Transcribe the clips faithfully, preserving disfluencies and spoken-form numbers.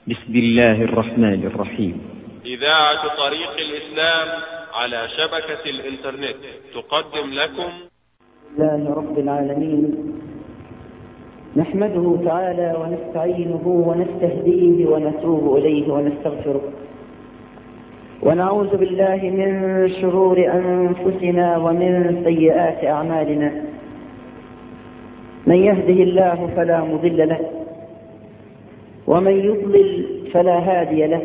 بسم الله الرحمن الرحيم. إذاعة طريق الإسلام على شبكة الإنترنت تقدم لكم الله رب العالمين، نحمده تعالى ونستعينه ونستهديه ونتوب إليه ونستغفره، ونعوذ بالله من شرور أنفسنا ومن سيئات أعمالنا. من يهده الله فلا مضل له، ومن يضلل فلا هادي له،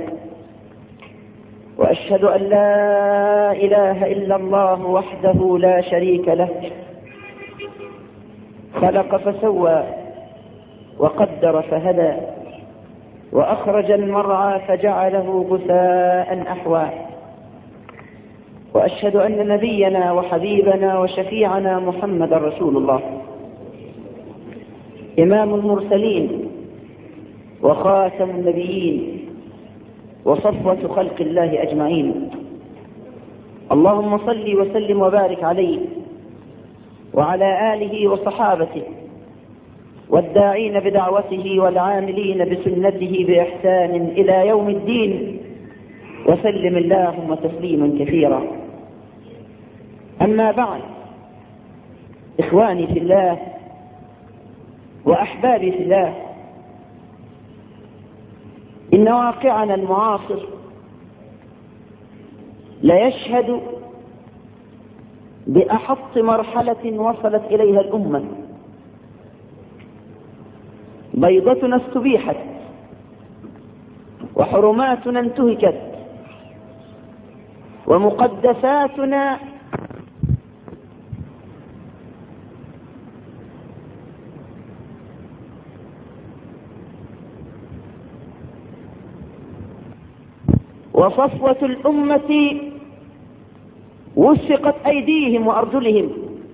وأشهد أن لا إله إلا الله وحده لا شريك له، خلق فسوى وقدر فهدى، وأخرج المرعى فجعله غثاء أحوى. وأشهد أن نبينا وحبيبنا وشفيعنا محمد رسول الله، إمام المرسلين وخاتم النبيين وصفوة خلق الله أجمعين. اللهم صل وسلم وبارك عليه وعلى آله وصحابته والداعين بدعوته والعاملين بسنته بإحسان إلى يوم الدين، وسلم اللهم تسليما كثيرا. أما بعد، إخواني في الله وأحبابي في الله، إن واقعنا المعاصر لا يشهد بأحط مرحلة وصلت إليها الأمة. بيضتنا استبيحت، وحرماتنا انتهكت، ومقدساتنا وصفوة الأمة وثقت أيديهم وأرجلهم،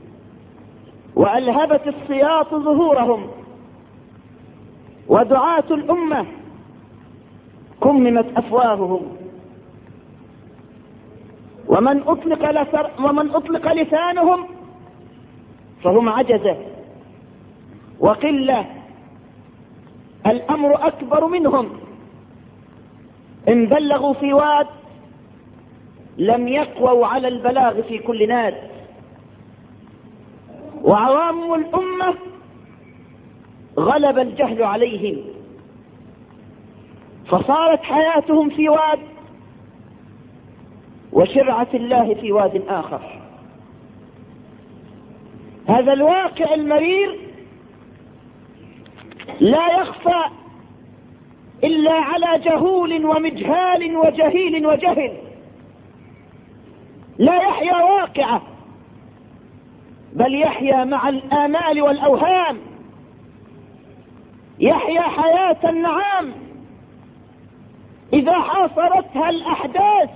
وألهبت السياط ظهورهم، ودعاة الأمة كممت أفواههم، ومن أطلق, لسر ومن أطلق لسانهم فهم عجزة وقلة. الأمر أكبر منهم. إن بلغوا في واد لم يقووا على البلاغ في كل ناد. وعوام الأمة غلب الجهل عليهم، فصارت حياتهم في واد وشرعة الله في واد آخر. هذا الواقع المرير لا يخفى إلا على جهول ومجهال وجهيل وجهل. لا يحيا واقعه، بل يحيا مع الآمال والأوهام، يحيا حياة النعام إذا حاصرتها الأحداث،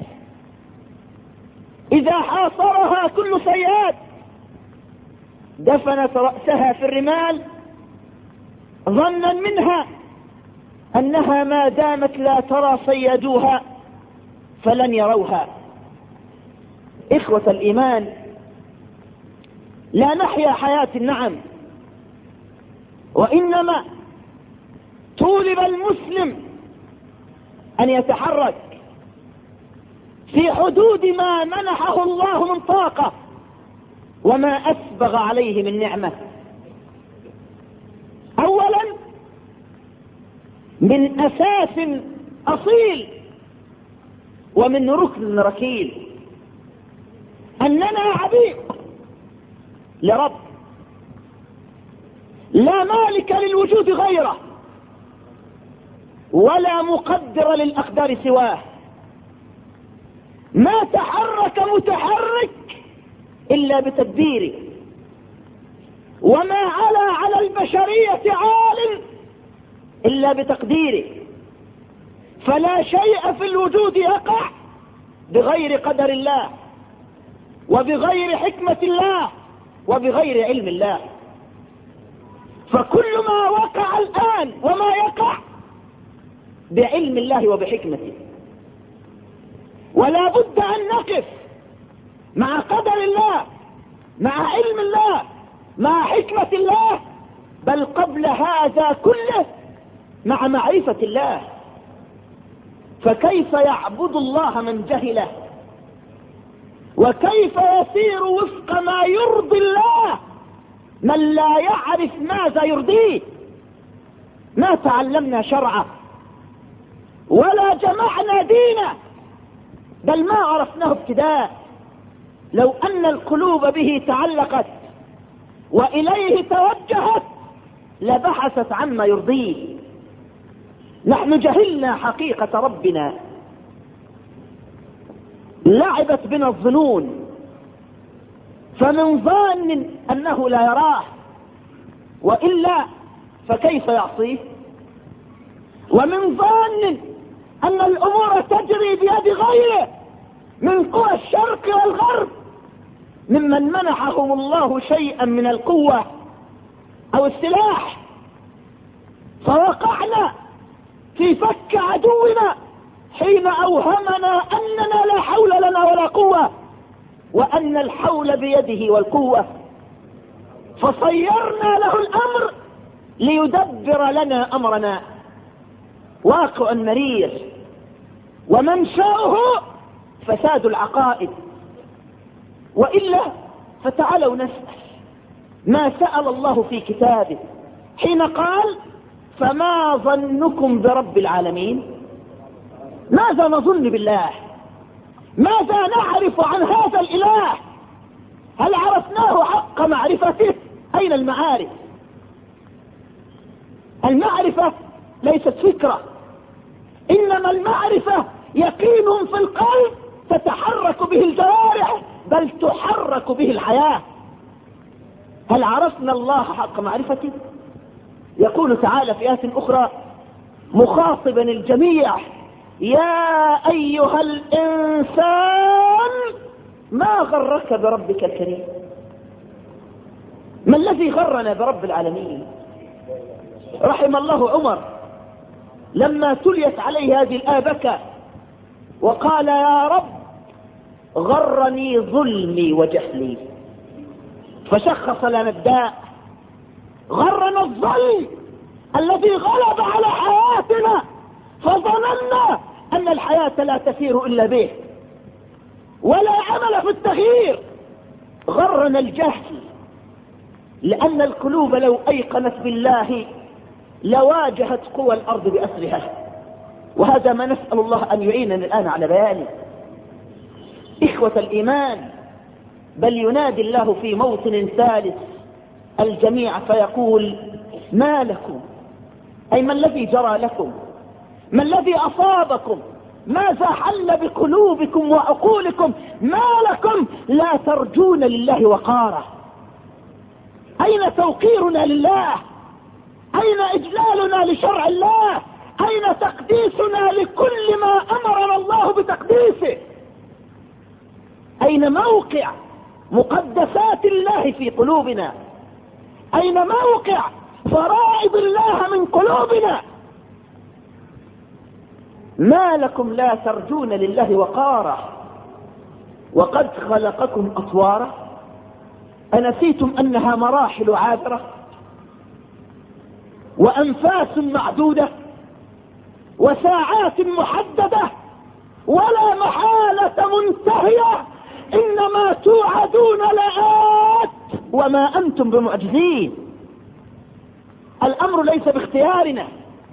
إذا حاصرها كل سيئات دفنت رأسها في الرمال ظنا منها أنها ما دامت لا ترى صيادوها فلن يروها. إخوة الإيمان، لا نحيا حياة النعم، وإنما طولب المسلم أن يتحرك في حدود ما منحه الله من طاقة وما أسبغ عليه من نعمة. أولا، من أساس أصيل ومن ركن ركيل أننا عبيد لرب لا مالك للوجود غيره، ولا مقدر للأقدار سواه. ما تحرك متحرك إلا بتدبيره، وما علا على البشرية عال إلا بتقديره. فلا شيء في الوجود يقع بغير قدر الله، وبغير حكمة الله، وبغير علم الله. فكل ما وقع الآن وما يقع بعلم الله وبحكمته. ولا بد أن نقف مع قدر الله، مع علم الله، مع حكمة الله، بل قبل هذا كله مع معرفة الله. فكيف يعبد الله من جهله؟ وكيف يسير وفق ما يرضي الله من لا يعرف ماذا يرضيه؟ ما تعلمنا شرعه ولا جمعنا دينه، بل ما عرفناه ابتداء. لو أن القلوب به تعلقت وإليه توجهت لبحثت عما يرضيه. نحن جهلنا حقيقة ربنا، لعبت بنا الظنون، فمن ظان أنه لا يراه، وإلا فكيف يعصيه؟ ومن ظان أن الأمور تجري بيد غيره من قوى الشرق والغرب، ممن منحهم الله شيئا من القوة أو السلاح، فوقعنا في فك عدونا حين أوهمنا أننا لا حول لنا ولا قوة، وأن الحول بيده والقوة، فصيرنا له الأمر ليدبر لنا أمرنا. واقع مرير، ومنشأه فساد العقائد. وإلا فتعالوا نسأل ما سأل الله في كتابه حين قال: فما ظنكم برب العالمين؟ ماذا نظن بالله؟ ماذا نعرف عن هذا الإله؟ هل عرفناه حق معرفته؟ أين المعارف؟ المعرفة ليست فكرة، إنما المعرفة يقين في القلب تتحرك به الجوارح، بل تحرك به الحياة. هل عرفنا الله حق معرفته؟ يقول تعالى في آية أخرى مخاطبا الجميع: يا أيها الإنسان ما غرك بربك الكريم. ما الذي غرنا برب العالمين؟ رحم الله عمر لما تليت عليه هذه الآية بكى وقال: يا رب غرني ظلمي وجهلي. فشخص لنا الداء: غرنا الظلم الذي غلب على حياتنا، فظننا أن الحياة لا تسير إلا به ولا عمل في التغيير. غرنا الجهل، لأن القلوب لو أيقنت بالله لواجهت قوى الأرض بأسرها، وهذا ما نسأل الله أن يعيننا الآن على بيانه. إخوة الإيمان، بل ينادي الله في موطن ثالث الجميع فيقول: ما لكم؟ أي ما الذي جرى لكم؟ ما الذي أصابكم؟ ماذا حل بقلوبكم وعقولكم؟ ما لكم لا ترجون لله وقارا؟ أين توقيرنا لله؟ أين إجلالنا لشرع الله؟ أين تقديسنا لكل ما أمرنا الله بتقديسه؟ أين موقع مقدسات الله في قلوبنا؟ أين موقع فرائض الله من قلوبنا؟ ما لكم لا ترجون لله وقارا وقد خلقكم أطوارا؟ أنسيتم أنها مراحل عابرة وأنفاس معدودة وساعات محددة ولا محالة منتهية، إنما توعدون لآت وما أنتم بمعجزين. الأمر ليس باختيارنا،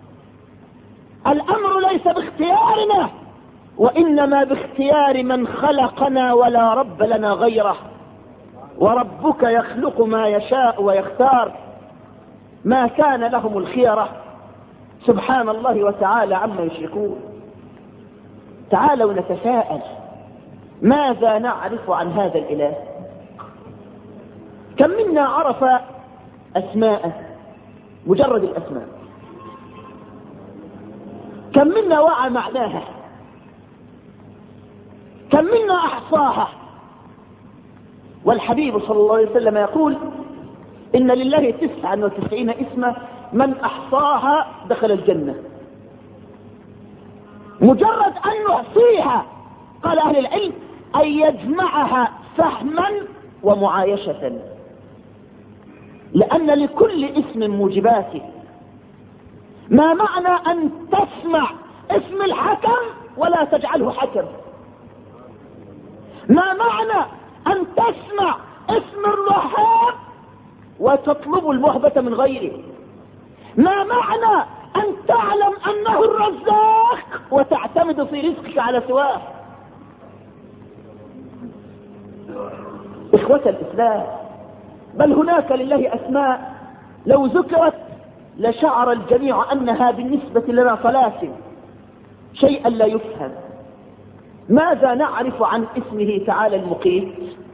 الأمر ليس باختيارنا، وإنما باختيار من خلقنا ولا رب لنا غيره. وربك يخلق ما يشاء ويختار، ما كان لهم الخيرة، سبحان الله وتعالى عما يشركون. تعالوا نتساءل: ماذا نعرف عن هذا الإله؟ كم منا عرف أسماءه، مجرد الأسماء؟ كم منا وعى معناها؟ كم منا أحصاها؟ والحبيب صلى الله عليه وسلم يقول: إن لله تسعا وتسعين اسما من أحصاها دخل الجنة. مجرد أن نحصيها، قال أهل العلم، أن يجمعها فهما ومعايشة، لأن لكل اسم موجباته. ما معنى أن تسمع اسم الحكم لا تجعله حكم. ما معنى أن تسمع اسم الوهاب وتطلب المهبة من غيره؟ ما معنى أن تعلم أنه الرزاق وتعتمد في رزقك على سواه؟ إخوة الإسلام، بل هناك لله أسماء لو ذكرت لشعر الجميع أنها بالنسبة لنا طلاسم، شيئا لا يفهم. ماذا نعرف عن اسمه تعالى المقيت؟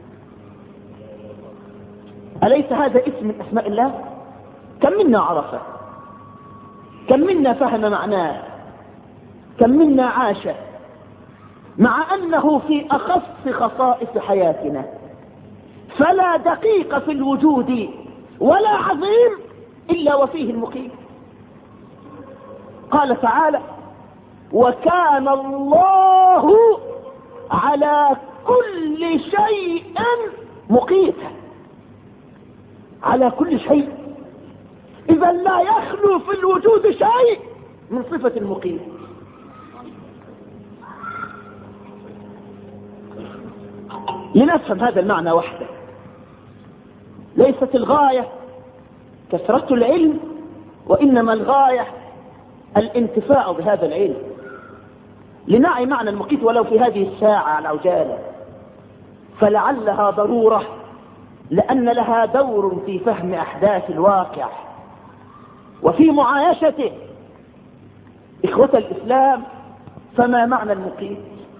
أليس هذا اسم من أسماء الله؟ كم منا عرفه؟ كم منا فهم معناه؟ كم منا عاشه؟ مع أنه في أخص خصائص حياتنا، فلا دقيقة في الوجود ولا عظيم إلا وفيه المقيت. قال تعالى: وكان الله على كل شيء مقيتا. على كل شيء، إذا لا يخلو في الوجود شيء من صفة المقيت. لنفهم هذا المعنى وحده. ليست الغاية كثرة العلم، وإنما الغاية الانتفاع بهذا العلم. لنعي معنى المقيت ولو في هذه الساعة على عجالة، فلعلها ضرورة، لأن لها دور في فهم أحداث الواقع وفي معايشته. إخوة الإسلام، فما معنى المقيت؟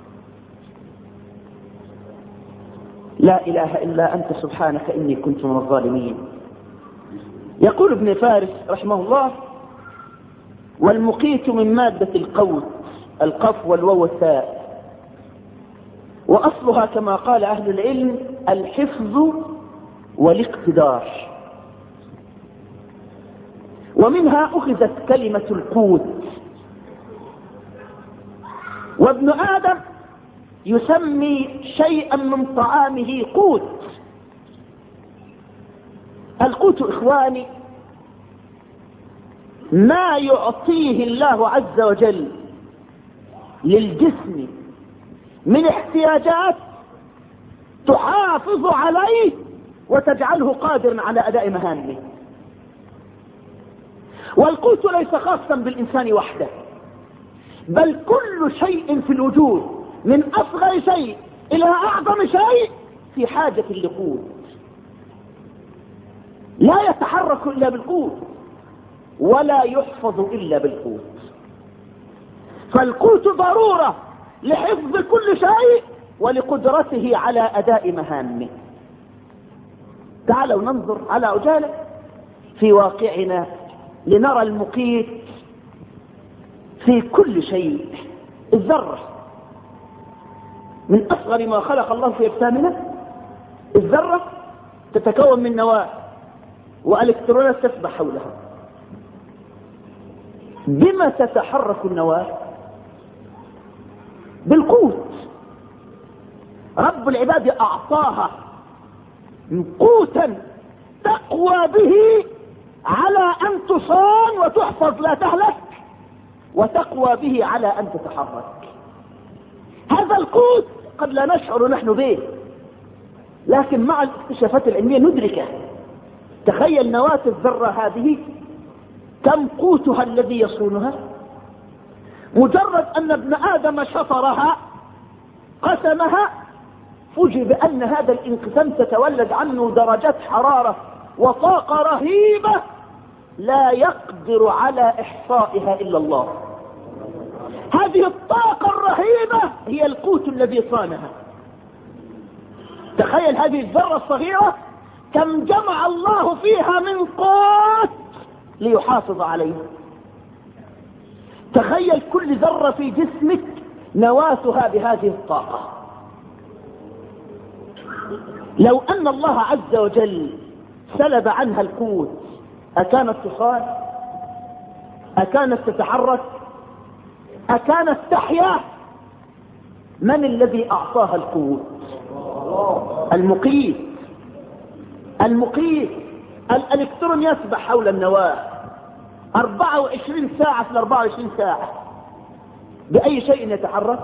لا إله إلا أنت سبحانك إني كنت من الظالمين. يقول ابن فارس رحمه الله: والمقيت من مادة القوت، القف والواو والتاء، وأصلها كما قال أهل العلم الحفظ والاقتدار، ومنها أخذت كلمة القوت. وابن آدم يسمي شيئا من طعامه قوت. القوت إخواني ما يعطيه الله عز وجل للجسم من احتياجات تحافظ عليه وتجعله قادرا على أداء مهامه. والقوت ليس خاصا بالإنسان وحده، بل كل شيء في الوجود من أصغر شيء إلى أعظم شيء في حاجة لقوت. لا يتحرك إلا بالقوت، ولا يحفظ إلا بالقوت. فالقوت ضرورة لحفظ كل شيء ولقدرته على أداء مهامه. تعالوا ننظر على عجالة في واقعنا لنرى المقيت في كل شيء. الذرة من أصغر ما خلق الله في أجسامنا، الذرة تتكون من نواة وإلكترونات تسبح حولها. بما تتحرك النواة؟ بالقوت. رب العباد أعطاها قوتا تقوى به على أن تصان وتحفظ لا تهلك، وتقوى به على أن تتحرك. هذا القوت قد لا نشعر نحن به، لكن مع الاكتشافات العلمية ندركه. تخيل نواة الذرة هذه كم قوتها الذي يصونها. مجرد أن ابن آدم شطرها قسمها، فوجئ بأن هذا الانقسام تتولد عنه درجات حرارة وطاقة رهيبة لا يقدر على إحصائها إلا الله. هذه الطاقة الرهيبة هي القوت الذي صانها. تخيل هذه الذرة الصغيرة كم جمع الله فيها من قوت ليحافظ عليها. تخيل كل ذرة في جسمك نواتها بهذه الطاقة. لو أن الله عز وجل سلب عنها القوت أكانت تصان؟ أكانت تتحرك؟ أكانت تحيا؟ من الذي أعطاها القوت؟ المقيت. المقيت. الإلكترون يسبح حول النواة أربعة وعشرين ساعة في الأربعة وعشرين ساعة. بأي شيء يتحرك؟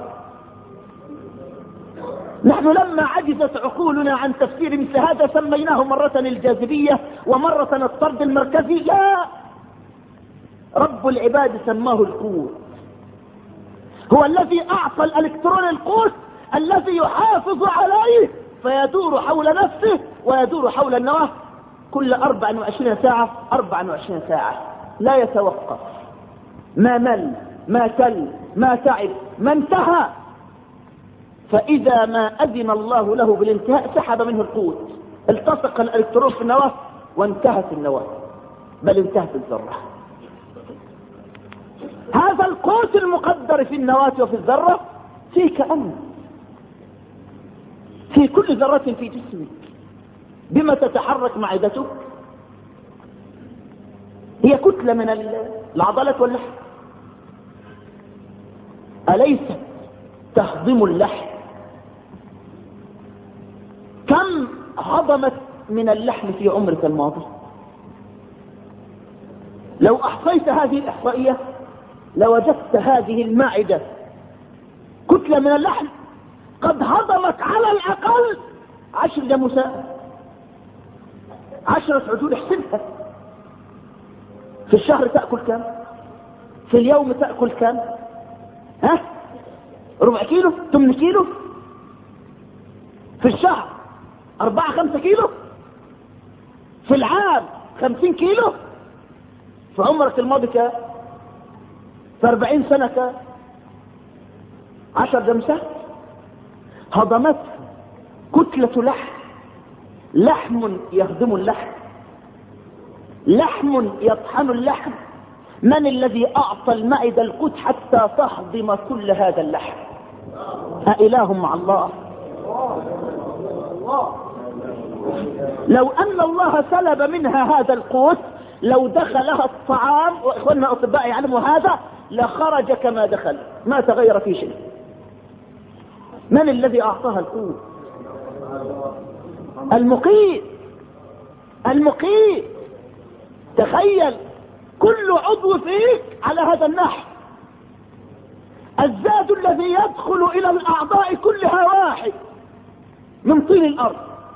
نحن لما عجزت عقولنا عن تفسير مثل هذا سميناه مرة الجاذبية ومرة الطرد المركزي. لا، رب العباد سماه القوت، هو الذي أعطى الإلكترون القوت الذي يحافظ عليه فيدور حول نفسه ويدور حول النواة كل أربع وعشرين ساعة أربع وعشرين ساعة، لا يتوقف، ما مل ما كل ما تعب ما انتهى. فإذا ما أذن الله له بالانتهاء سحب منه القوت، التصق الإلكترون في النواة وانتهت النواة، بل انتهت الذرة. هذا القوت المقدر في النواة وفي الذرة فيك أنت، في كل ذرة في جسمك. بما تتحرك معدتك؟ هي كتلة من العضلات واللحم، أليست تهضم اللحم؟ كم هضمت من اللحم في عمرك الماضي؟ لو أحصيت هذه الإحصائية لوجدت هذه المعدة كتلة من اللحم قد هضمت على الأقل عشر جاموسات، عشرة عجول. احسبها، في الشهر تأكل كم؟ في اليوم تأكل كم؟ ها؟ ربع كيلو؟ ثمن كيلو؟ في الشهر أربعة خمسة كيلو؟ في العام خمسين كيلو؟ في عمرك الماضي كم؟ في أربعين سنة كم؟ عشر جاموسات هضمت كتلة لحم، لحم يهضم اللحم، لحم يطحن اللحم. من الذي أعطى المعدة القوت حتى تهضم كل هذا اللحم؟ أإله مع الله؟ لو أن الله سلب منها هذا القوت لو دخلها الطعام، وإخواننا الأطباء يعلموا هذا، لخرج كما دخل، ما تغير في شيء. من الذي أعطاها القوت؟ المقيت، المقيت. تخيل كل عضو فيك على هذا النحو، الزاد الذي يدخل إلى الأعضاء كلها واحد، من طين الأرض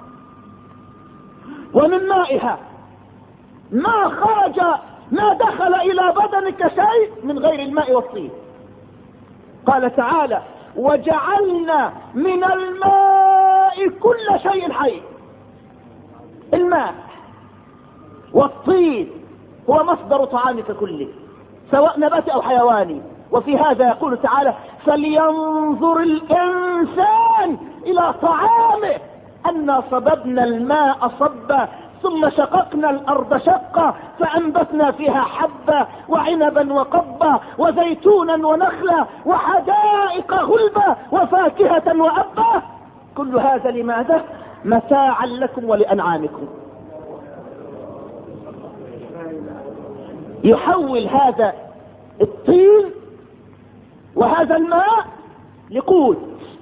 ومن مائها، ما خرج ما دخل إلى بدنك شيء من غير الماء والطين. قال تعالى: وجعلنا من الماء كل شيء حي. الماء والطين هو مصدر طعامك كله، سواء نباتي أو حيواني. وفي هذا يقول تعالى: فلينظر الإنسان إلى طعامه أنا صببنا الماء صبا ثم شققنا الأرض شقا فأنبتنا فيها حبا وعنبا وقبا وزيتونا ونخلا وحدائق غلبا وفاكهة وأبا. كل هذا لماذا؟ متاعا لكم ولأنعامكم. يحول هذا الطين وهذا الماء لقوت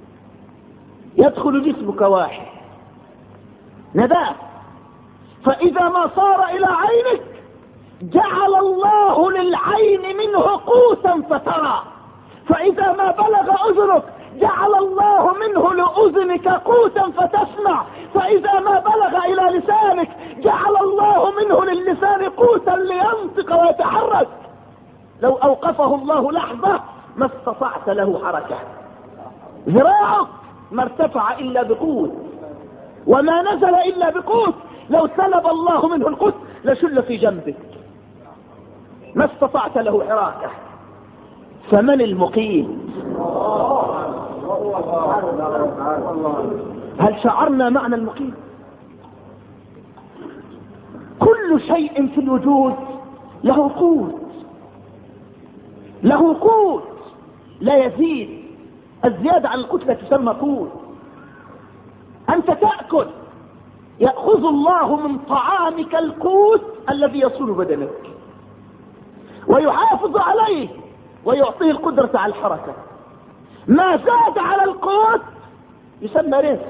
يدخل جسمك واحد، نبات. فإذا ما صار إلى عينك جعل الله للعين منه قوتا فترى، فإذا ما بلغ أذنك جعل الله منه لأذنك قوتا فتسمع، فإذا ما بلغ إلى لسانك جعل الله منه للسان قوتا لينطق ويتحرك. لو أوقفه الله لحظة ما استطعت له حركة. ذراعك ما ارتفع إلا بقوت وما نزل إلا بقوت. لو سلب الله منه القوت لشل في جنبك، ما استطعت له حركة. فمن المقيم؟ هل شعرنا معنى المقيم؟ كل شيء في الوجود له قوت، له قوت لا يزيد. الزيادة عن القوت لا تسمى قوت. أنت تأكل، يأخذ الله من طعامك القوت الذي يصون بدنك ويحافظ عليه ويعطيه القدرة على الحركة. ما زاد على القوت يسمى رزق،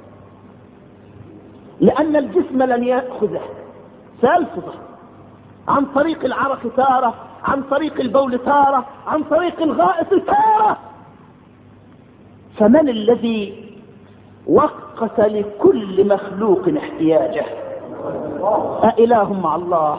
لأن الجسم لن يأخذه، سيلفظه عن طريق العرق تارة، عن طريق البول تارة، عن طريق الغائط تارة. فمن الذي وقت لكل مخلوق احتياجه؟ أإله مع الله؟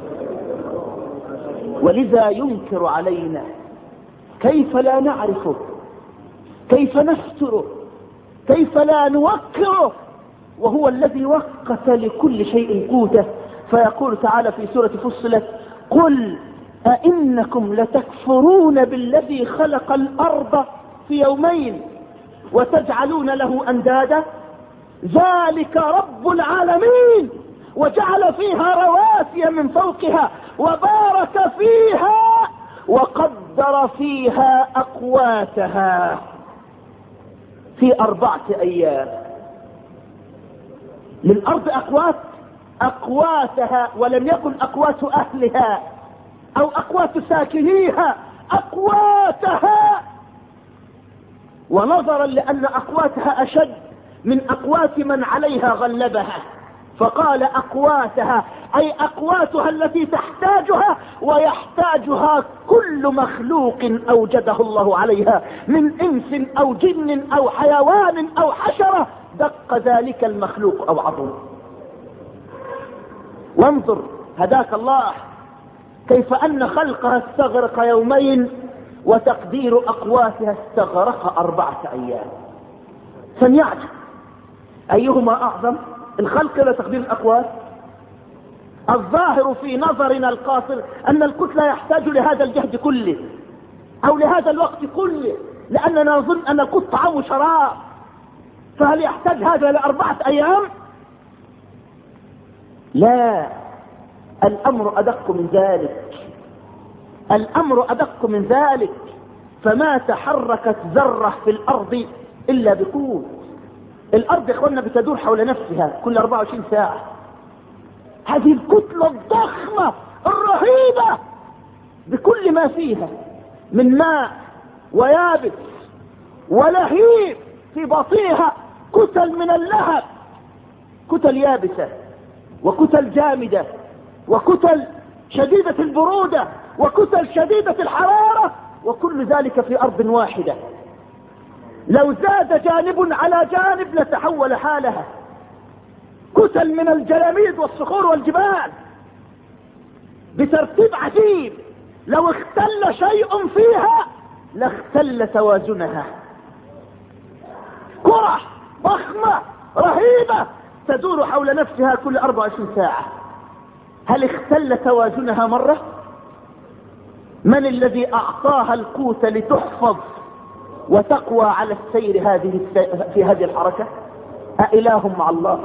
ولذا ينكر علينا. كيف لا نعرفه؟ كيف نستره؟ كيف لا نوقره وهو الذي وقت لكل شيء قوته؟ فيقول تعالى في سورة فصلت: قل أئنكم لتكفرون بالذي خلق الأرض في يومين وتجعلون له أندادا ذلك رب العالمين وجعل فيها رواسي من فوقها وبارك فيها وقدر فيها أقواتها في أربعة أيام. للأرض أقوات، أقواتها، ولم يكن أقوات أهلها أو أقوات ساكنيها، أقواتها. ونظرا لأن أقواتها أشد من أقوات من عليها غلبها فقال أقواتها، أي أقواتها التي تحتاجها ويحتاجها كل مخلوق أوجده الله عليها من إنس أو جن أو حيوان أو حشرة دق ذلك المخلوق أو عظم. وانظر هداك الله كيف أن خلقها استغرق يومين وتقدير أقواتها استغرق أربعة أيام. فليعجب أيهما أعظم، الخلق ولا تقدير الأقوات؟ الظاهر في نظرنا القاصر أن الكتلة يحتاج لهذا الجهد كله أو لهذا الوقت كله، لأننا نظن أن القط طعام وشراب، فهل يحتاج هذا لأربعة أيام؟ لا، الأمر أدق من ذلك، الأمر أدق من ذلك. فما تحركت ذرة في الأرض إلا بقوة. الأرض إخواننا بتدور حول نفسها كل أربعة وعشرين ساعة. هذه الكتلة الضخمة الرهيبة بكل ما فيها من ماء ويابس ولهيب في بطيها، كتل من اللهب، كتل يابسة وكتل جامدة وكتل شديدة البرودة وكتل شديدة الحرارة، وكل ذلك في أرض واحدة. لو زاد جانب على جانب لتحول حالها. كتل من الجلاميد والصخور والجبال بترتيب عجيب، لو اختل شيء فيها لاختل توازنها. كرة ضخمة رهيبة تدور حول نفسها كل أربعة وعشرين ساعة. هل اختل توازنها مرة؟ من الذي أعطاها القوت لتحفظ وتقوى على السير هذه في هذه الحركة؟ أإله مع الله؟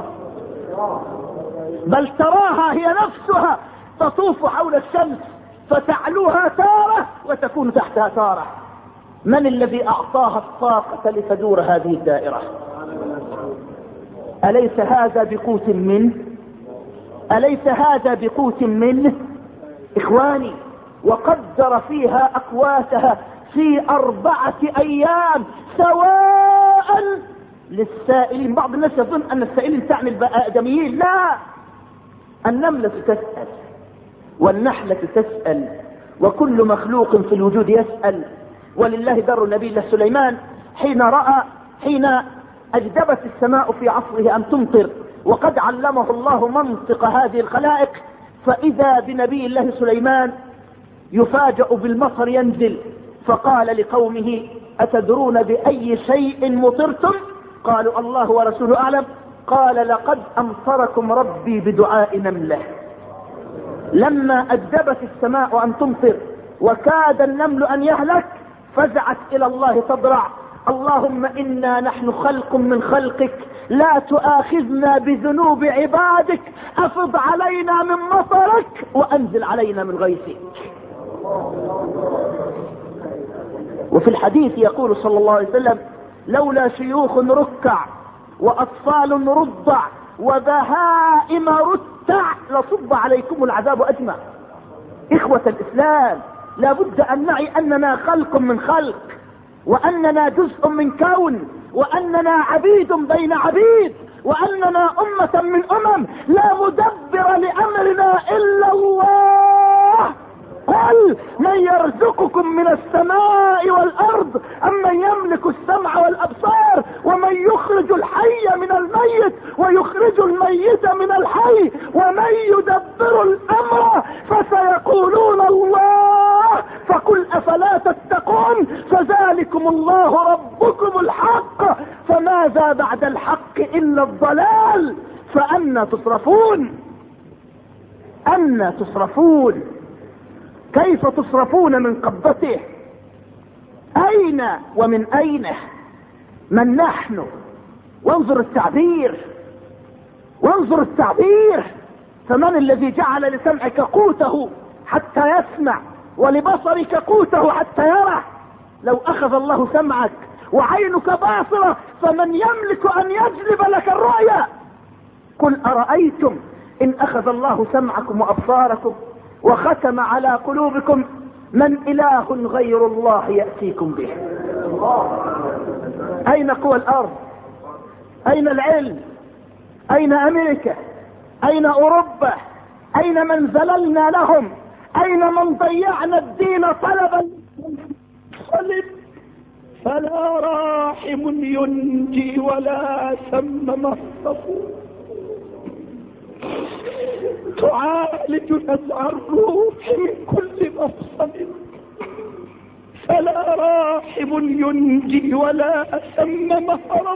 بل تراها هي نفسها تطوف حول الشمس فتعلوها تارة وتكون تحتها تارة. من الذي أعطاها الطاقة لتدور هذه الدائرة؟ أليس هذا بقوت منه؟ أليس هذا بقوت منه؟ إخواني، وقدر فيها أقواتها في أربعة أيام سواء للسائلين. بعض الناس يظن أن السائلين تعني الآدميين، لا، النملة تسأل والنحلة تسأل وكل مخلوق في الوجود يسأل. ولله در نبي الله سليمان حين رأى حين أجدبت السماء في عصره أن تمطر وقد علمه الله منطق هذه الخلائق، فإذا بنبي الله سليمان يفاجأ بالمطر ينزل، فقال لقومه: أتدرون بأي شيء مطرتم؟ قالوا: الله ورسوله أعلم. قال: لقد أمطركم ربي بدعاء نملة. لما أجدبت السماء أن تمطر وكاد النمل أن يهلك فزعت إلى الله تضرع: اللهم إنا نحن خلق من خلقك لا تؤاخذنا بذنوب عبادك، أفض علينا من مطرك وأنزل علينا من غيثك. وفي الحديث يقول صلى الله عليه وسلم: لولا شيوخ ركع وأطفال رضع وبهائم رتع لصب عليكم العذاب أجمع. إخوة الإسلام، لابد أن نعي أننا خلق من خلق، وأننا جزء من كون، وأننا عبيد بين عبيد، وأننا أمة من أمم، لا مدبر لأمرنا إلا الله. قل من يرزقكم من السماء والارض ام من يملك السمع والابصار ومن يخرج الحي من الميت ويخرج الميت من الحي ومن يدبر الامر فسيقولون الله فقل افلا تتقون فذلكم الله ربكم الحق فماذا بعد الحق الا الضلال فأنى تصرفون أنى تصرفون كيف تصرفون من قبضته أين ومن أين من نحن وانظر التعبير وانظر التعبير فمن الذي جعل لسمعك قوته حتى يسمع ولبصرك قوته حتى يرى لو أخذ الله سمعك وعينك باصرة فمن يملك أن يجلب لك الرؤيا قل أرأيتم إن أخذ الله سمعكم وأبصاركم وختم على قلوبكم من إله غير الله يأتيكم به. أين قوى الأرض؟ أين العلم؟ أين أمريكا؟ أين أوروبا؟ أين من ذللنا لهم؟ أين من ضيعنا الدين طلبا صلب فلا راحم ينجي ولا سم مصطف تعالج نزع الروح من كل مفصل فلا راحم ينجي ولا أسم مهرب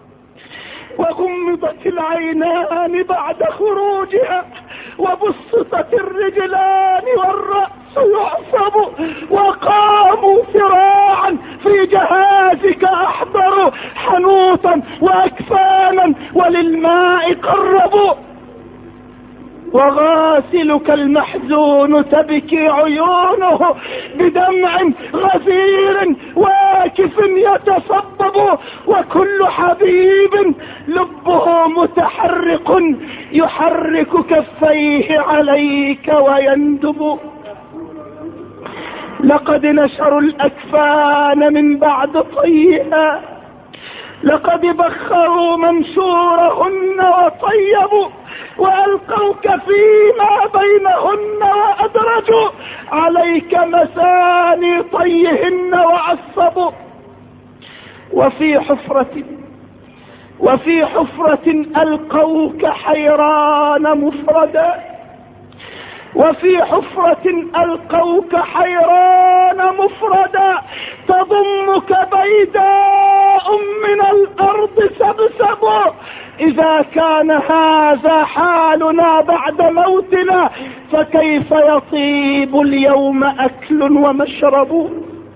وغمضت العينان بعد خروجها وبسطت الرجلان والرأس يعصب وقاموا سراعا في جهازك أحضروا حنوطا وأكفانا وللماء قربوا وغاسلك المحزون تبكي عيونه بدمع غزير واكف يتصبب وكل حبيب لبه متحرق يحرك كفيه عليك ويندب لقد نشروا الأكفان من بعد طيها لقد بخروا منشورهن وطيبوا وألقوك فيما بينهن وأدرجوا عليك مساني طيهن وعصبوا وفي حفرة وفي حفرة ألقوك حيران مفردا وفي حفرة ألقوك حيران مفردا تضمك بيداء من الأرض سبسب إذا كان هذا حالنا بعد موتنا فكيف يطيب اليوم أكل ومشرب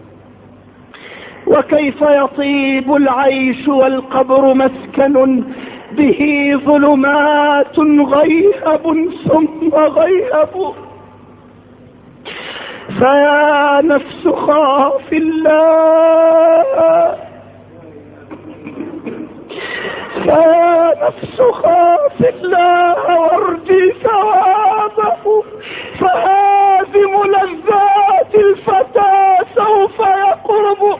وكيف يطيب العيش والقبر مسكن به ظلمات غيهب ثم غيهب فيا نفس خاف الله فيا نفس خاف الله وارجي ثوابه فهازم لذات الفتى سوف يقرب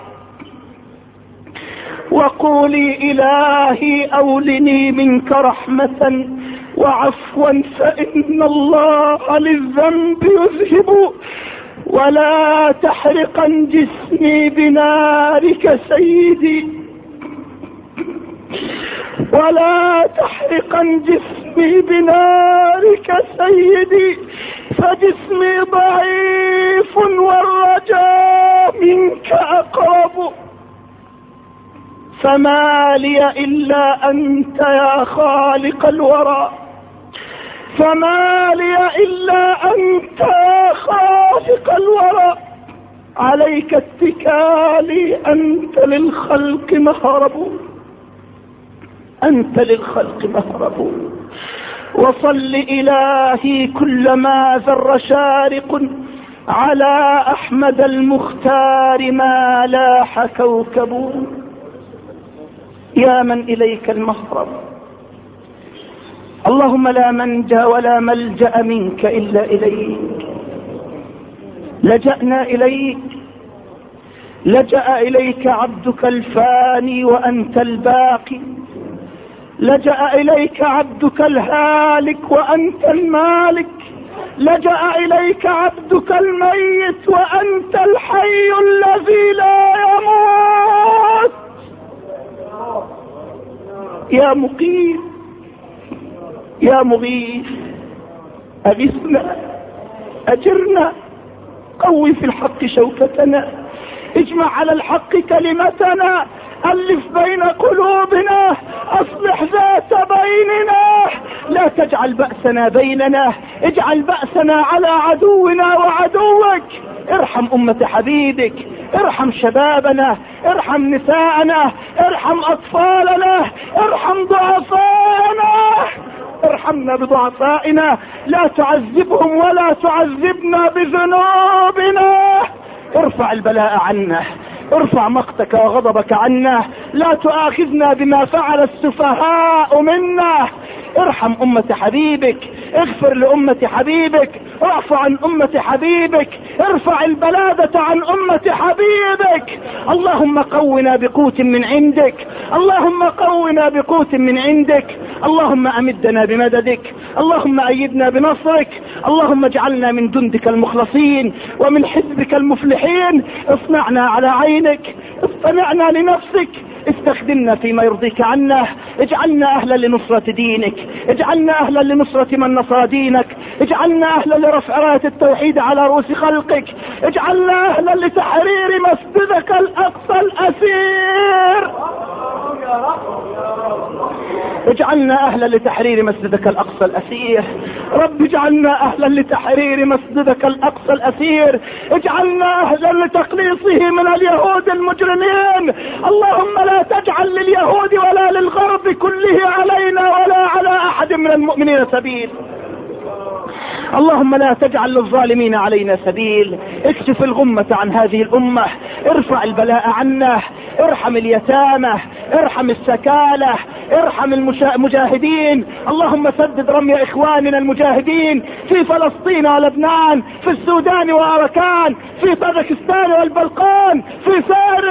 وقولي إلهي أولني منك رحمة وعفوا فإن الله للذنب يذهب ولا تحرقا جسمي بنارك سيدي ولا تحرقا جسمي بنارك سيدي فجسمي ضعيف والرجاء منك أقرب فما لي إلا أنت يا خالق الورى فما لي إلا أنت يا خالق الورى عليك اتكالي أنت للخلق مهرب أنت للخلق مهرب وصل إلهي كلما ذر شارق على أحمد المختار ما لاح كوكب يا من إليك المهرب اللهم لا منجى ولا ملجأ منك إلا إليك لجأنا إليك لجأ إليك عبدك الفاني وأنت الباقي لجأ إليك عبدك الهالك وأنت المالك لجأ إليك عبدك الميت وأنت الحي الذي لا يموت. يا مقيم يا مغيث أغثنا أجرنا، قوي في الحق شوكتنا، اجمع على الحق كلمتنا، ألف بين قلوبنا، أصلح ذات بيننا، لا تجعل بأسنا بيننا، اجعل بأسنا على عدونا وعدوك. ارحم أمة حبيبك، ارحم شبابنا، ارحم نساءنا، ارحم أطفالنا، ارحم ضعفائنا، ارحمنا بضعفائنا، لا تعذبهم ولا تعذبنا بذنوبنا. ارفع البلاء عنا، ارفع مقتك وغضبك عنا، لا تؤاخذنا بما فعل السفهاء منا. ارحم أمة حبيبك، اغفر لأمة حبيبك، اعف عن أمة حبيبك، ارفع البلادة عن أمة حبيبك. اللهم قونا بقوت من عندك، اللهم قونا بقوت من عندك، اللهم أمدنا بمددك، اللهم أيدنا بنصرك، اللهم اجعلنا من جندك المخلصين ومن حزبك المفلحين. اصنعنا على عينك، اصطنعنا لنفسك، استخدمنا فيما يرضيك عنا، اجعلنا أهلا لنصرة دينك، اجعلنا أهلا لنصرة من نصر دينك، اجعلنا أهلا لرفع راية التوحيد على رؤوس خلقك، اجعلنا أهلا لتحرير مسجدك الأقصى الأسير، اجعلنا أهلا لتحرير مسجدك الأقصى الأسير. رب اجعلنا أهلا لتحرير مسجدك الأقصى الأسير، اجعلنا أهلا لتقليصه من اليهود المجرمين. اللهم لا تجعل لليهود ولا للغرب كله علينا ولا على أحد من المؤمنين سبيل. اللهم لا تجعل للظالمين علينا سبيل. اكشف الغمة عن هذه الأمة، ارفع البلاء عنا، ارحم اليتامى، ارحم السكالة، ارحم المجاهدين. اللهم سدد رمي اخواننا المجاهدين في فلسطين ولبنان، في السودان وأركان، في طاجكستان والبلقان، في سائر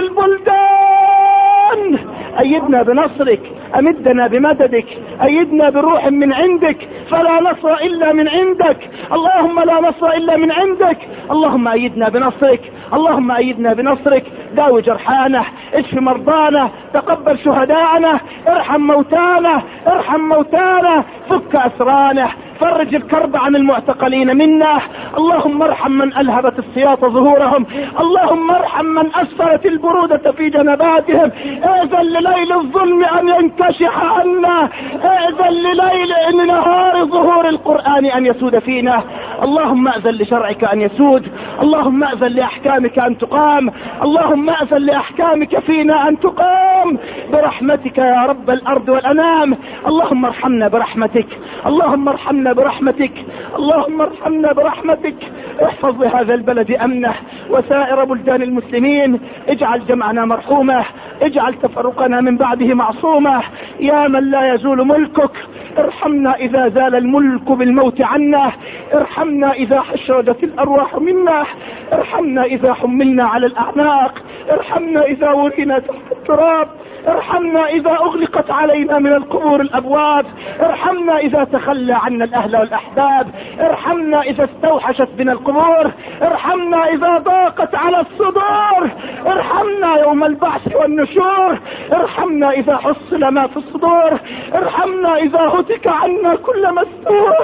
البلدان. أيدنا بنصرك، أمدنا بمددك، أيدنا بروح من عندك، فلا نصر إلا من عندك. اللهم لا نصر إلا من عندك. اللهم أيدنا بنصرك، اللهم أيدنا بنصرك. داوي جرحانا، اشف مرضانا، تقبل شهداءنا، ارحم موتانا، ارحم موتانا، فك أسرانا، فرج الكرب عن المعتقلين منا. اللهم ارحم من ألهبت السياط ظهورهم، اللهم ارحم من أسفلت البرودة في جنباتهم. اذن لليل الظلم أن ينكشح عنا، اذن لليل إن نهار ظهور القرآن أن يسود فينا. اللهم أذن لشرعك أن يسود، اللهم أذن لأحكامك أن تقام، اللهم أذن لأحكامك فينا أن تقام برحمتك يا رب الأرض والأنام. اللهم ارحمنا برحمتك، اللهم ارحمنا برحمتك، اللهم ارحمنا برحمتك. احفظ لهذا البلد أمنه وسائر بلدان المسلمين. اجعل جمعنا مرحومة، اجعل تفرقنا من بعده معصومة. يا من لا يزول ملكك، ارحمنا إذا زال الملك بالموت عنا، ارحمنا إذا حشرجت الأرواح منا، ارحمنا إذا حملنا على الأعناق، ارحمنا إذا ورينا تحت التراب، ارحمنا إذا أغلقت علينا من القبور الأبواب، ارحمنا إذا تخلى عنا الأهل والأحباب، ارحمنا إذا استوحشت بنا القبور، ارحمنا إذا ضاقت على الصدور، ارحمنا يوم البعث والنشور، ارحمنا إذا حصل ما في الصدور، ارحمنا إذا هتك عنا كل مستور.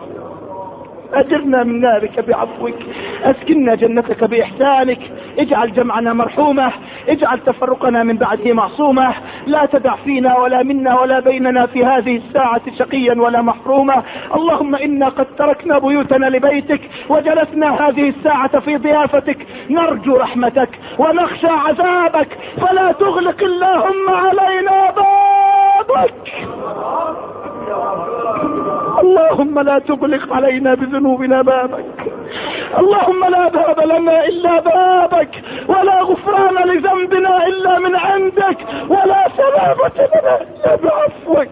أجرنا من نارك بعفوك، أسكننا جنتك بإحسانك. اجعل جمعنا مرحومة، اجعل تفرقنا من بعده معصومة. لا تدع فينا ولا منا ولا بيننا في هذه الساعة شقيا ولا محرومة. اللهم إنا قد تركنا بيوتنا لبيتك وجلسنا هذه الساعة في ضيافتك، نرجو رحمتك ونخشى عذابك، فلا تغلق اللهم علينا بابك. اللهم لا تغلق علينا بذنوبنا بابك، اللهم لا باب لنا إلا بابك، ولا غفران لذنبنا إلا من عندك، ولا سلامة لنا إلا بعفوك.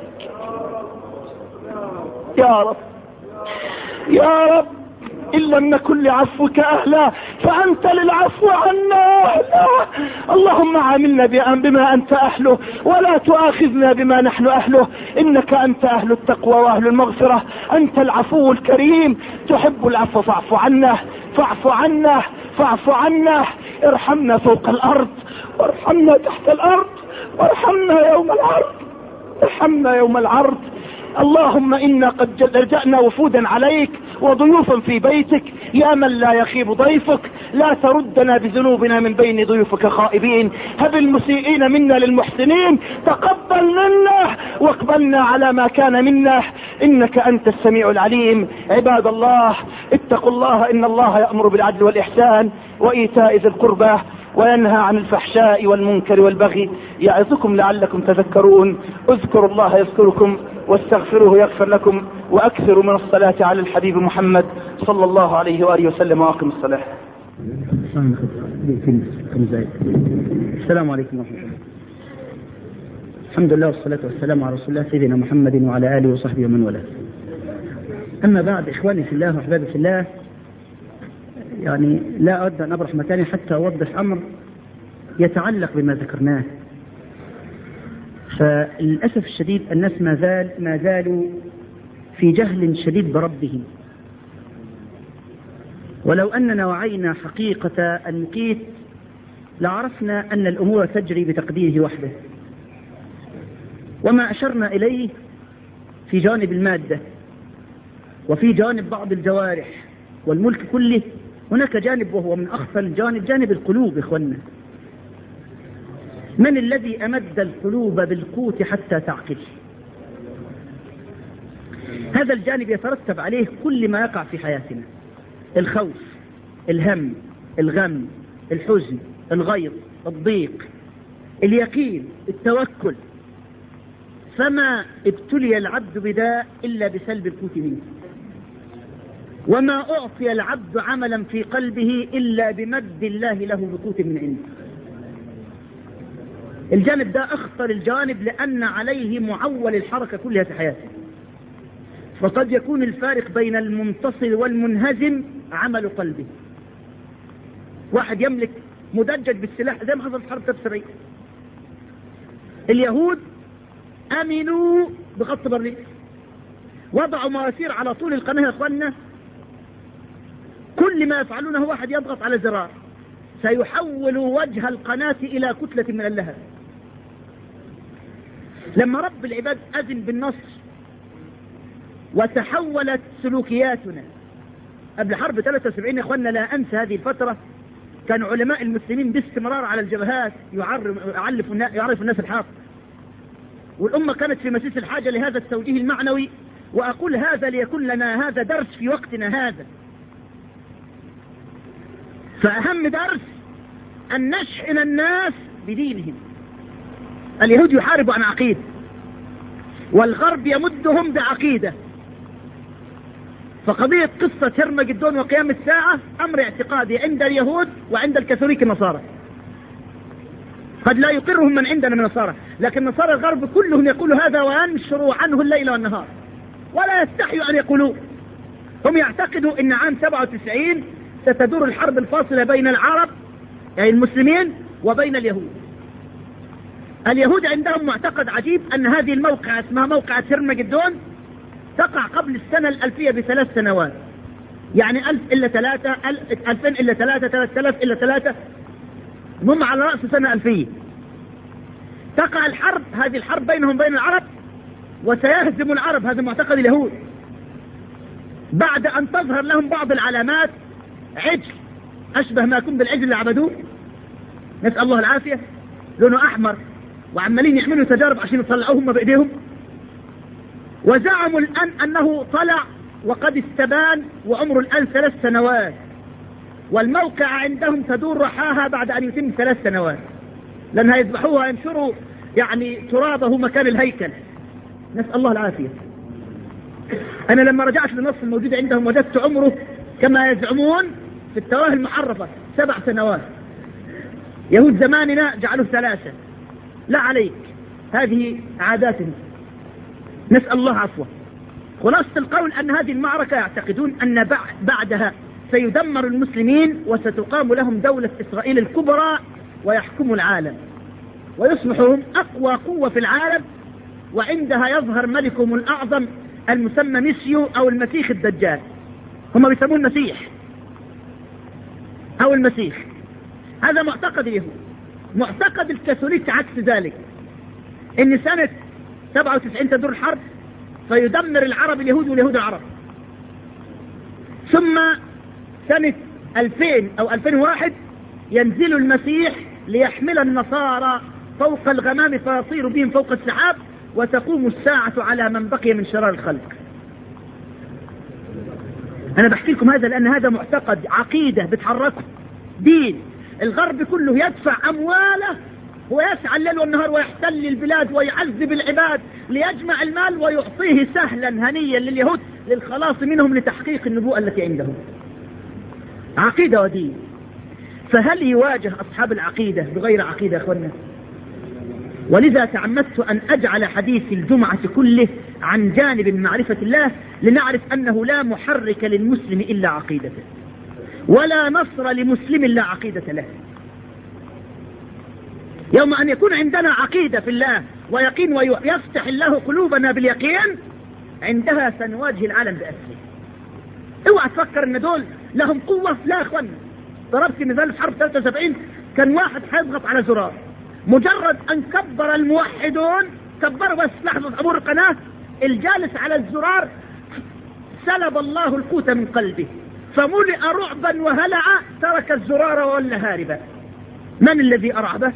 يا رب يا رب، إن لم نكن لعفوك أهلا فأنت للعفو عنا أهلا. اللهم عاملنا بما أنت أهله، ولا تؤاخذنا بما نحن أهله، إنك أنت أهل التقوى وأهل المغفرة، أنت العفو الكريم. تحب العفو فاعف عنا، فاعف عنا، فاعف عنا. ارحمنا فوق الأرض، وارحمنا تحت الأرض، وارحمنا يوم العرض، ارحمنا يوم العرض. اللهم إنا قد لجأنا وفودا عليك وضيوفا في بيتك، يا من لا يخيب ضيفك. لا تردنا بذنوبنا من بين ضيوفك خائبين. هب المسيئين منا للمحسنين، تقبل منا واقبلنا على ما كان منا، إنك أنت السميع العليم. عباد الله، اتقوا الله، إن الله يأمر بالعدل والإحسان وإيتاء ذي القربى وينهى عن الفحشاء والمنكر والبغي، يعظكم لعلكم تذكرون. اذكروا الله يذكركم، واستغفروه يغفر لكم، واكثروا من الصلاة على الحبيب محمد صلى الله عليه وآله وسلم. واقم الصلاة. السلام عليكم ورحمة الله. الحمد لله والصلاة والسلام على رسول الله سيدنا محمد وعلى آله وصحبه ومن والاه. أما بعد، إخواني في الله وأحبابي في الله، يعني لا أود أن أبرح مكاني حتى أوضح أمر يتعلق بما ذكرناه. فللأسف الشديد الناس ما زال ما زالوا في جهل شديد بربهم، ولو أننا وعينا حقيقة المقيت لعرفنا أن الأمور تجري بتقديره وحده. وما أشرنا إليه في جانب المادة وفي جانب بعض الجوارح والملك كله، هناك جانب وهو من أخطر الجانب، جانب القلوب. إخواننا، من الذي أمد القلوب بالقوت حتى تعقل؟ هذا الجانب يترتب عليه كل ما يقع في حياتنا: الخوف، الهم، الغم، الحزن، الغيظ، الضيق، اليقين، التوكل. فما ابتلي العبد بداء إلا بسلب القوت منه، وما أعطي العبد عملا في قلبه إلا بمد الله له بقوت من عنده. الجانب ده أخطر الجانب، لأن عليه معول الحركة كلها في حياته. فقد يكون الفارق بين المنتصر والمنهزم عمل قلبه. واحد يملك مدجج بالسلاح زي ما حصل في حرب ثلاثة وسبعين، اليهود أمنوا بخط برلين، وضعوا مواسير على طول القناة. يا اخوانا، كل ما يفعلونه واحد يضغط على زرار سيحول وجه القناة إلى كتلة من اللهب. لما رب العباد أذن بالنصر وتحولت سلوكياتنا قبل حرب ثلاثة وسبعين، يا اخوانا لا أنسى هذه الفترة، كان علماء المسلمين باستمرار على الجبهات يعرف الناس الحق، والأمة كانت في مسيس الحاجة لهذا التوجيه المعنوي. وأقول هذا ليكون لنا هذا درس في وقتنا هذا. فأهم درس أن نشحن الناس بدينهم. اليهود يحاربوا عن عقيدة، والغرب يمدهم بعقيدة. فقضية قصة هرمجدون وقيام الساعة أمر اعتقادي عند اليهود وعند الكاثوليك النصارى. قد لا يقرهم من عندنا من نصارى، لكن نصارى الغرب كلهم يقولوا هذا وينشروا عنه الليل والنهار ولا يستحيوا أن يقولوا. هم يعتقدوا أن عام سبعة وتسعين ستدور الحرب الفاصلة بين العرب يعني المسلمين وبين اليهود. اليهود عندهم معتقد عجيب أن هذه الموقعة اسمها موقعة هرمجدون تقع قبل السنة الألفية بثلاث سنوات، يعني ألف إلا ثلاثة، ألفين إلا ثلاثة، ثلاثة آلاف إلا ثلاثة، هم على رأس سنة ألفية. تقع الحرب، هذه الحرب بينهم بين العرب، وسيهزم العرب، هذا معتقد اليهود، بعد أن تظهر لهم بعض العلامات. عجل أشبه ما يكون بالعجل اللي عبدوه، نسأل الله العافية، لونه أحمر، وعمالين يحملوا تجارب عشان يطلعوهم بإيديهم. وزعموا الآن أنه طلع وقد استبان وعمره الآن ثلاث سنوات، والموقع عندهم تدور رحاها بعد أن يتم ثلاث سنوات، لأنها يذبحوها وينشروا يعني ترابه مكان الهيكل، نسأل الله العافية. أنا لما رجعت للنص الموجود عندهم وجدت عمره كما يزعمون في التوراة المحرفة سبع سنوات. يهود زماننا جعلوا ثلاثة. لا عليك، هذه عاداتهم، نسأل الله عفوه. خلاصة القول أن هذه المعركة يعتقدون أن بعدها سيدمر المسلمين وستقام لهم دولة إسرائيل الكبرى ويحكموا العالم ويصبحوا أقوى قوة في العالم، وعندها يظهر ملكهم الأعظم المسمى ميسيو أو المسيح الدجال. هم بيسموه المسيح أو المسيح. هذا معتقد اليهود. معتقد الكاثوليك عكس ذلك، إن سنة سبعة وتسعين تدور الحرب فيدمر العرب اليهود واليهود العرب، ثم سنة ألفين أو ألفين وواحد ينزل المسيح ليحمل النصارى فوق الغمام فيصير بهم فوق السحاب، وتقوم الساعة على من بقي من شرار الخلق. أنا بحكي لكم هذا لأن هذا معتقد، عقيدة بتحركه، دين. الغرب كله يدفع أمواله ويسعى الليل والنهار ويحتل البلاد ويعذب العباد ليجمع المال ويعطيه سهلا هنيا لليهود للخلاص منهم لتحقيق النبوءة التي عندهم. عقيدة ودين. فهل يواجه أصحاب العقيدة بغير عقيدة يا أخوانا؟ ولذا تعمدت أن أجعل حديث الجمعة كله عن جانب من معرفة الله، لنعرف أنه لا محرك للمسلم إلا عقيدته، ولا نصر لمسلم لا عقيدة له. يوم أن يكون عندنا عقيدة في الله ويقين ويفتح الله قلوبنا باليقين، عندها سنواجه العالم بأسره. اوعى تفكر ان دول لهم قوة، لا يا اخوانا. ضربت مثال في حرب ثلاثة وسبعين، كان واحد هيضغط على زرار، مجرد ان كبر الموحدون، كبروا بس لحظة عبور القناة، الجالس على الزرار سلب الله القوت من قلبه، فملئ رعبا وهلع، ترك الزرار وولى هاربا. من الذي أرعبه؟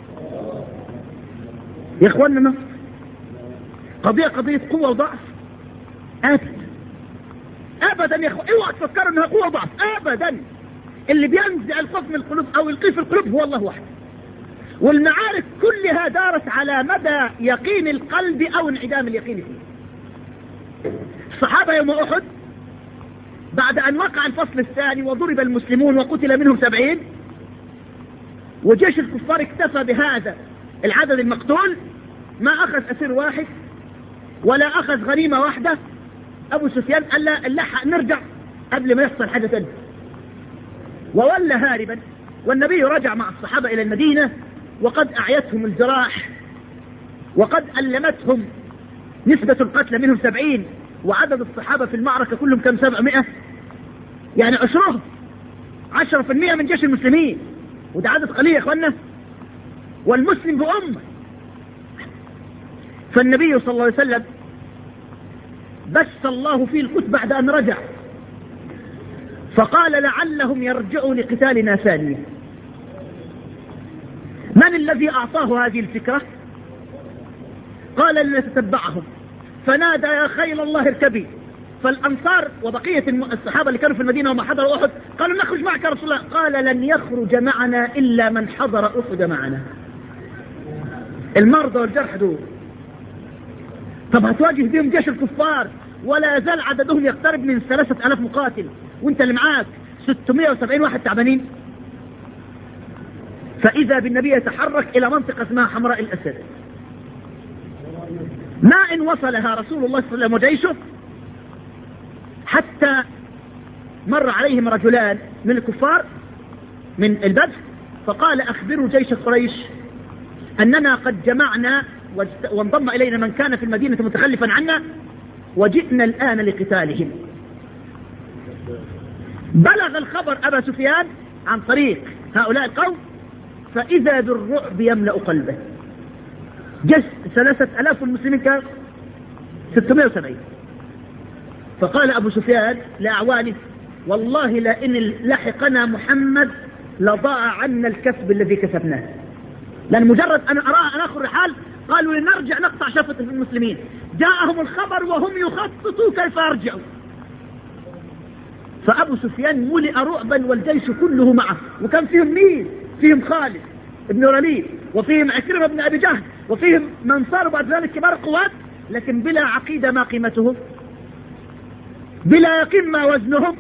يا اخواننا قضية قضية قوة وضعف؟ ابدا ابدا يا اخوان، اوعى تفكروا انها قوة وضعف ابدا. اللي بينزع الخوف من القلوب او يلقيه في القلوب هو الله وحده. والمعارك كلها دارت على مدى يقين القلب او انعدام اليقين فيه. الصحابة يوم احد بعد ان وقع الفصل الثاني وضرب المسلمون وقتل منهم سبعين، وجيش الكفار اكتفى بهذا العدد المقتول، ما اخذ اسير واحد ولا اخذ غنيمة واحدة. ابو سفيان قال لا نلحق نرجع قبل ما يحصل حاجة تانية، وولى هاربا. والنبي رجع مع الصحابة الى المدينة وقد اعيتهم الجراح وقد ألمتهم نسبة القتلى منهم سبعين، وعدد الصحابة في المعركة كلهم كم؟ سبعمائة، يعني عشرهم عشرة في المئة من جيش المسلمين، وده عدد قليل يا اخوانا، والمسلم بأمة. فالنبي صلى الله عليه وسلم بث الله فيه القدس بعد أن رجع، فقال لعلهم يرجعوا لقتالنا ثانية. من الذي أعطاه هذه الفكرة؟ قال لنتتبعهم، فنادى يا خيل الله اركبي. فالأنصار وبقية الصحابة اللي كانوا في المدينة وما حضروا أحد قالوا نخرج معك يا رسول الله. قال لن يخرج معنا إلا من حضر أحد معنا. المرضى والجرح دول، طب هتواجه بهم جيش الكفار ولا يزال عددهم يقترب من ثلاثة آلاف مقاتل، وانت اللي معاك ستمائة وسبعين واحد تعبانين. فإذا بالنبي يتحرك إلى منطقة اسمها حمراء الأسد، ما إن وصلها رسول الله صلى الله عليه وسلم وجيشه حتى مر عليهم رجلان من الكفار من البدر، فقال أخبروا جيش قريش أننا قد جمعنا وانضم إلينا من كان في المدينة متخلفا عنا، وجئنا الآن لقتالهم. بلغ الخبر أبا سفيان عن طريق هؤلاء القوم، فإذا بالرعب يملأ قلبه. جس ثلاثة ألاف المسلمين كان ستمائة وسبعين. فقال أبو سفيان لأعوانه والله لئن لحقنا محمد لضاع عنا الكسب الذي كسبناه، لأن مجرد أن أراه أن أخذ الرحال قالوا لنرجع نقطع شفة المسلمين. جاءهم الخبر وهم يخططوا كيف يرجعوا. فأبو سفيان ملئ رعبا والجيش كله معه، وكان فيهم مين؟ فيهم خالد ابن وليد، وفيهم عكرمة بن أبي جهل، وفيهم من صاروا بعد ذلك كبار قوات، لكن بلا عقيدة ما قيمتهم، بلا يقين ما وزنهم.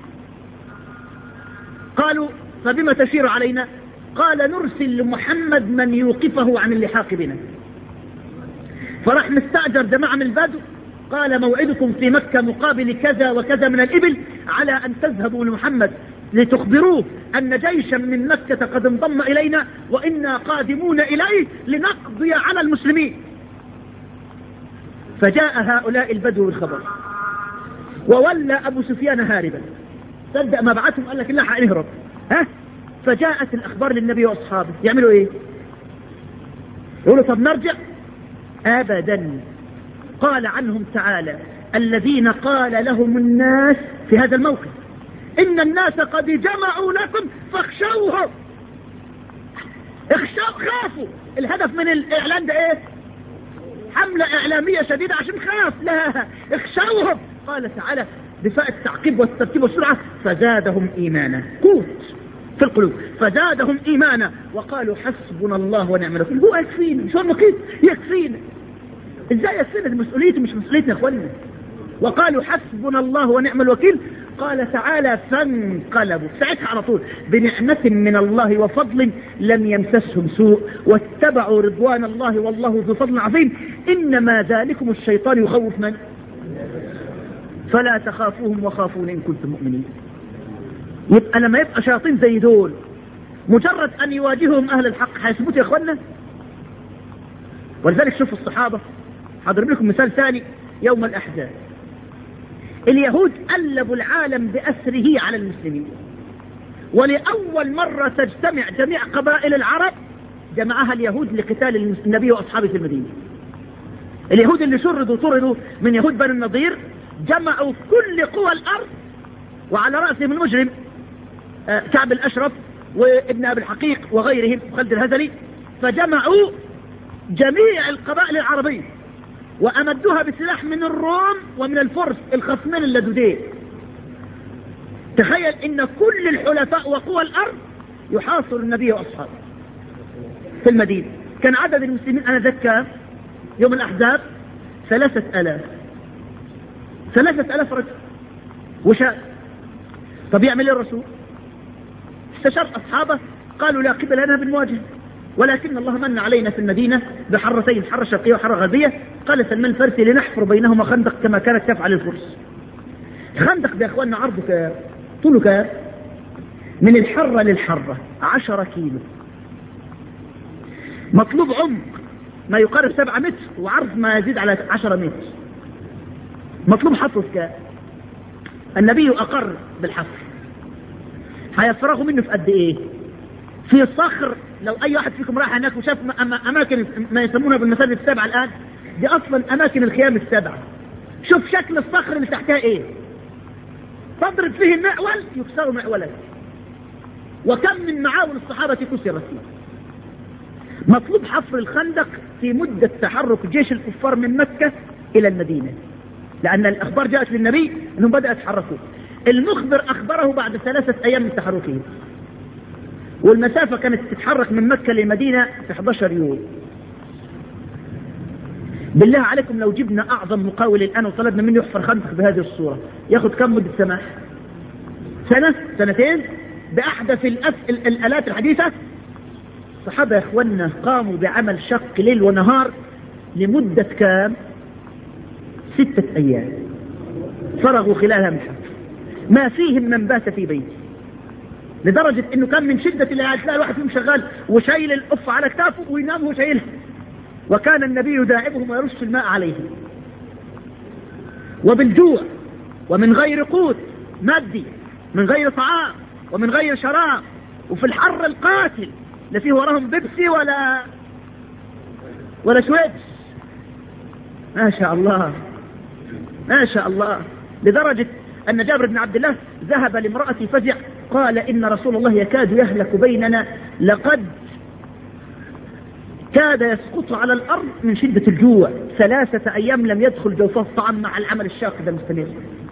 قالوا فبما تشير علينا؟ قال نرسل لمحمد من يوقفه عن اللحاق بنا. فراح مستأجر جماعة من البدو، قال موعدكم في مكة مقابل كذا وكذا من الإبل، على أن تذهبوا لمحمد لتخبروه أن جيشا من مكة قد انضم إلينا وإنا قادمون إليه لنقضي على المسلمين. فجاء هؤلاء البدو بالخبر، وولى أبو سفيان هاربا، صدق ما بعتهم قال لك لا هنهرب. ها فجاءت الاخبار للنبي واصحابه، يعملوا ايه؟ يقولوا طب نرجع؟ ابدا. قال عنهم تعالى الذين قال لهم الناس في هذا الموقف ان الناس قد جمعوا لكم فاخشوهم. اخشوا، خافوا. الهدف من الاعلان ده ايه؟ حملة اعلامية شديدة عشان خاف. لا، اخشوهم. قال تعالى بفاء التعقيب والترتيب والسرعة فزادهم ايمانا، قوت في القلوب، فزادهم ايمانا وقالوا حسبنا الله ونعم الوكيل. هو يكفينا، شو المقيت يكفينا. ازاي يكفينا؟ دي مسؤوليتي مش مسؤوليتنا يا اخوانا. وقالوا حسبنا الله ونعم الوكيل. قال تعالى فانقلبوا ساعتها على طول بنعمة من الله وفضل لم يمسسهم سوء واتبعوا رضوان الله والله ذو فضل عظيم. انما ذلكم الشيطان يخوف من؟ فلا تخافوهم وخافون ان كنتم مؤمنين. يبقى لما يبقى شياطين زي دول مجرد ان يواجههم اهل الحق هيثبتوا يا اخوانا. ولذلك شوفوا الصحابة، هضرب لكم مثال ثاني. يوم الاحزاب اليهود قلبوا العالم بأسره على المسلمين، ولأول مرة تجتمع جميع قبائل العرب جمعها اليهود لقتال النبي وأصحابه في المدينة. اليهود اللي شردوا طردوا من يهود بني النضير جمعوا كل قوى الأرض، وعلى رأسهم المجرم كعب الأشرف وابن أبي الحقيق وغيرهم خالد الهزلي، فجمعوا جميع القبائل العربية وأمدوها بسلاح من الروم ومن الفرس الخصمين اللدودين. تخيل ان كل الحلفاء وقوى الارض يحاصر النبي واصحابه في المدينة. كان عدد المسلمين انا ذكر يوم الاحزاب ثلاثة الاف ثلاثة الاف رجل وشاء. طب يعمل ايه الرسول؟ استشار اصحابه قالوا لا قبل لنا بالمواجهة، ولكن الله من علينا في المدينة بحرتين، حرة شرقية وحرة غربية. قال سلمان الفارسي لنحفر بينهما خندق كما كانت تفعل الفرس. خندق ده يا اخواننا عرضه كام؟ طوله كام؟ من الحرة للحرة عشرة كيلو. مطلوب عمق ما يقارب سبعة متر وعرض ما يزيد على عشرة متر. مطلوب حفر كام؟ النبي اقر بالحفر. هيفرغوا منه في قد ايه؟ في صخر. لو اي واحد فيكم راح هناك وشاف اماكن ما يسمونها بالمساجد السبعة الان، دي اصلا اماكن الخيام السبعة. شوف شكل الصخر اللي تحتها ايه. تضرب فيه المعول يكسر معولا. وكم من معاول الصحابة كسرت فيه. مطلوب حفر الخندق في مدة تحرك جيش الكفار من مكة الى المدينة، لان الاخبار جاءت للنبي انهم بدأوا يتحركوا. المخبر اخبره بعد ثلاثة ايام من تحركهم، والمسافة كانت تتحرك من مكة للمدينة في احد عشر يوم. بالله عليكم لو جبنا اعظم مقاول الان وطلبنا منه يحفر خندق بهذه الصورة ياخذ كم مدة سماح؟ سنة؟ سنتين؟ باحدث الأس... الالات الحديثة. الصحابة يا اخوانا قاموا بعمل شق ليل ونهار لمدة كام؟ ستة ايام فرغوا خلالها من حفر، ما فيهم من بات في بيته، لدرجة انه كان من شدة الإعادة تلاقي الواحد فيهم شغال وشايل القفة على كتافه وينام وشايلها، وكان النبي يداعبهم ويرش الماء عليهم. وبالجوع ومن غير قوت مادي، من غير طعام ومن غير شراب، وفي الحر القاتل لا فيه وراهم بيبسي ولا ولا شويبس. ما شاء الله ما شاء الله. لدرجة أن جابر بن عبد الله ذهب لامرأة فزع قال إن رسول الله يكاد يهلك بيننا، لقد كاد يسقط على الأرض من شدة الجوع. ثلاثة أيام لم يدخل جوفه طعام مع العمل الشاق ده المستمر.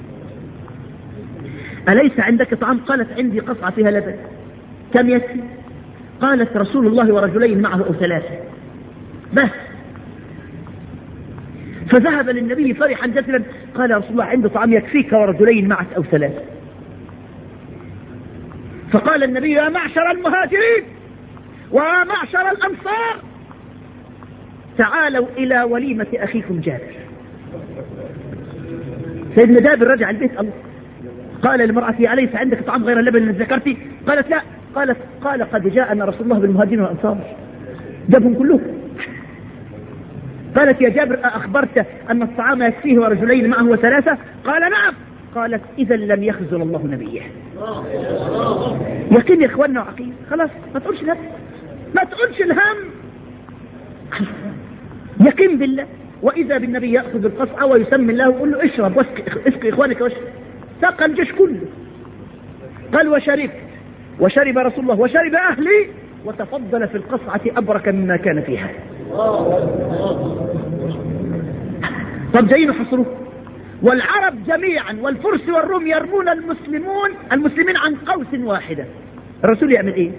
أليس عندك طعام؟ قالت عندي قصعة فيها لبن. كم يكفي؟ قالت رسول الله ورجلين معه أو ثلاثة بس. فذهب للنبي فرحا جدا قال يا رسول الله عندي طعام يكفيك ورجلين معك أو ثلاثة. فقال النبي يا معشر المهاجرين ومعشر الأنصار تعالوا إلى وليمة أخيكم جابر. سيدنا جابر رجع البيت الله قال لمرأتي أليس عندك طعام غير اللبن الذي ذكرتي؟ قالت لا. قالت قال قد جاءنا رسول الله بالمهاجرين والأنصار، جابهم كلهم. قالت يا جابر أخبرت أن الطعام يكفيه ورجلين معه وثلاثة؟ قال نعم. قالت إذا لم يخزن الله نبيه. يقين يا إخواننا وعقيد. خلاص ما تقولش نفس، ما تقولش الهم، يقين بالله. وإذا بالنبي يأخذ القصعة ويسمي الله ويقول له اشرب اسقي إخوانك واشرب. سقى الجيش كله. قال وشرب وشرب رسول الله وشرب أهلي وتفضل في القصعة أبرك مما كان فيها. طب جايين يحصروه، والعرب جميعا والفرس والروم يرمون المسلمون المسلمين عن قوس واحدة. الرسول يعمل ايه؟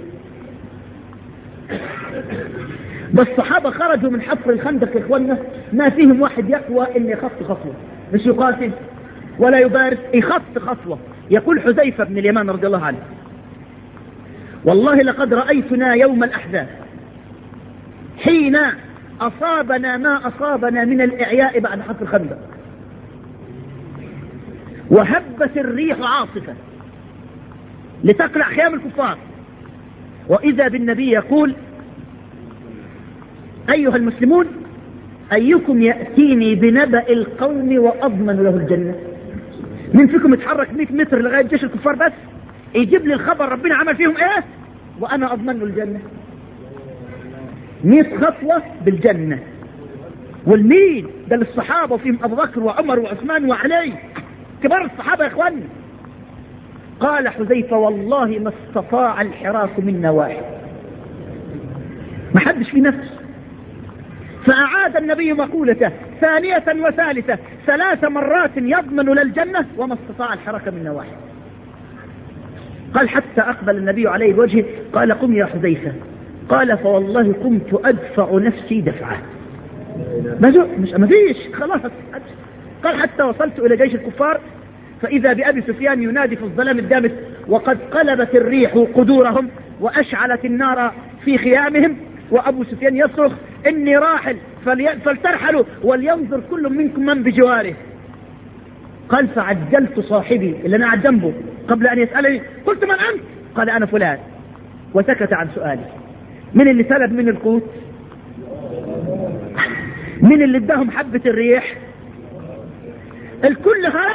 بس الصحابة خرجوا من حفر الخندق يا اخوانا ما فيهم واحد يقوى ان يخط خطوة، مش يقاتل ولا يبارز، يخط خطوة. يقول حذيفة بن اليمان رضي الله عنه والله لقد رأيتنا يوم الأحزاب حين أصابنا ما أصابنا من الإعياء بعد حفر الخندق، وهبت الريح عاصفة لتقلع خيام الكفار، وإذا بالنبي يقول أيها المسلمون أيكم يأتيني بنبأ القوم وأضمن له الجنة؟ من فيكم يتحرك مئة متر لغاية جيش الكفار بس يجيب لي الخبر ربنا عمل فيهم ايه وأنا أضمن له الجنة. مئة خطوة بالجنة. والمين ده للصحابة وفيهم أبو بكر وعمر وعثمان وعلي كبار الصحابة يا إخواني. قال حذيفة والله ما استطاع الحراك منا واحد، ما حدش في نفس. فأعاد النبي مقولته ثانية وثالثة ثلاث مرات يضمن للجنة وما استطاع الحراك منا واحد. قال حتى أقبل النبي عليه بوجهه قال قم يا حذيفة. قال فوالله قمت أدفع نفسي دفعة. ما فيش خلاص. قال حتى وصلت إلى جيش الكفار فإذا بأبي سفيان ينادي في الظلام الدامس وقد قلبت الريح قدورهم وأشعلت النار في خيامهم، وأبو سفيان يصرخ إني راحل فلترحلوا ولينظر كل منكم من بجواره. قال فعجلت صاحبي اللي أنا قاعد جنبه قبل أن يسألني قلت من أنت؟ قال أنا فلان، وسكت عن سؤالي. من اللي سلب من القوت؟ من اللي اداهم حبة الريح؟ الكل هرب